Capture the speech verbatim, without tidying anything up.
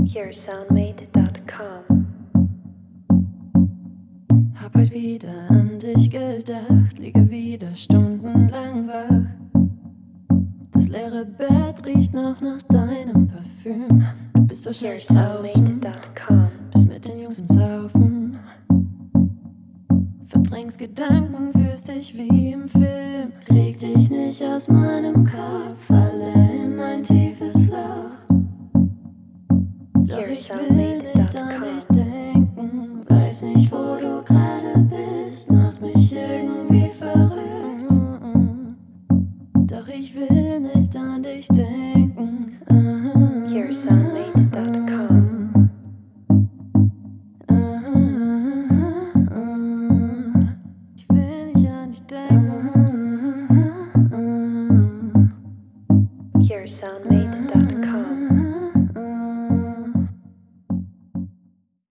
heresoundmade dot com. Hab heute wieder an dich gedacht, liege wieder stundenlang wach. Das leere Bett riecht noch nach deinem Parfüm. Du bist wahrscheinlich draußen, bist mit den Jungs im Saufen. Verdrängst Gedanken, fühlst dich wie im Film. Krieg dich nicht aus meinem Kopf, falle in ein tiefes Loch. Doch ich will nicht an dich denken, weiß nicht, wo du gerade